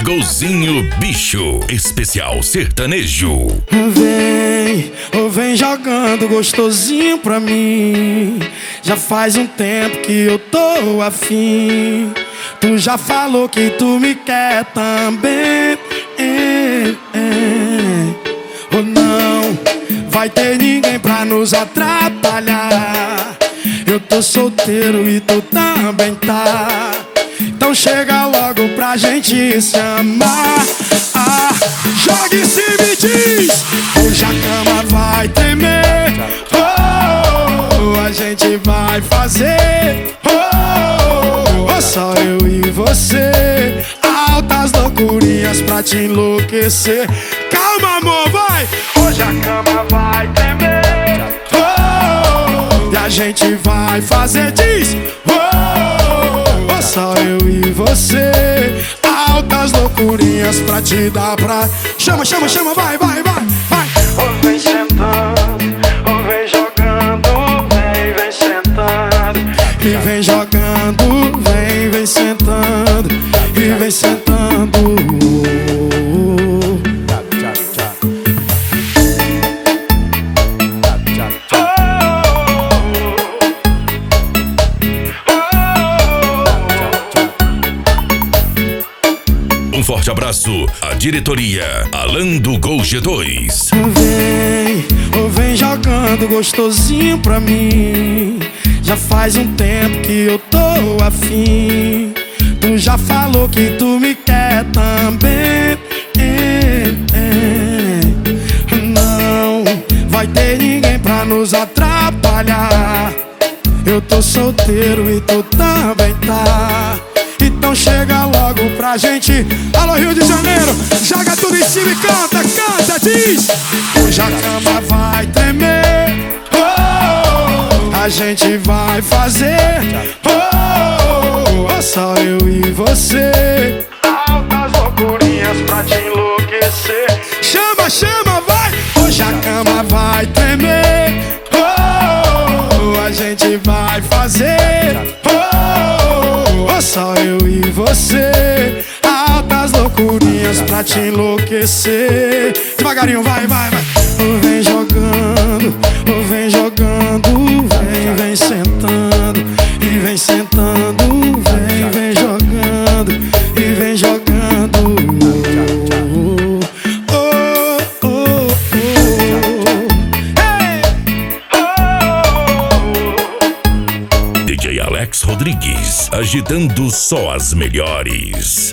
Golzinho Bicho, especial sertanejo. Vem jogando gostosinho pra mim. Já faz um tempo que eu tô afim. Tu já falou que tu me quer também. Ou não vai ter ninguém pra nos atrapalhar. Eu tô solteiro e tu também tá. Então chega logo pra gente se amar. Joga e se me diz. Hoje a cama vai tremer. A gente vai fazer só eu e você. Altas loucurinhas pra te enlouquecer. Calma, amor, vai. Hoje a cama vai tremer. E a gente vai fazer, diz. Só eu e você. Altas loucurinhas pra te dar pra... Chama, chama, chama, vai, vai, vai, vai. Vem sentando, vem jogando, vem sentando. E vem jogando, vem sentando. E vem sentando. Um forte abraço à diretoria Alan do Gol G2. Vem jogando gostosinho pra mim. Já faz um tempo que eu tô afim. Tu já falou que tu me quer também. Não vai ter ninguém pra nos atrapalhar. Eu tô solteiro e tu também tá. Então chega logo pra gente. Alô, Rio de Janeiro, joga tudo em cima e canta, canta, diz. Hoje a cama vai tremer. A gente vai fazer só eu e você. Altas loucurinhas pra te enlouquecer. Chama, chama, vai. Hoje a cama vai tremer. A gente vai fazer só eu e você. Altas loucurinhas pra te enlouquecer. Devagarinho, vai, vai, vai. Vem jogando, vem jogando. Vem sentando e vem sentando. Vem jogando e vem jogando. DJ Alex Rodrigues, agitando só as melhores.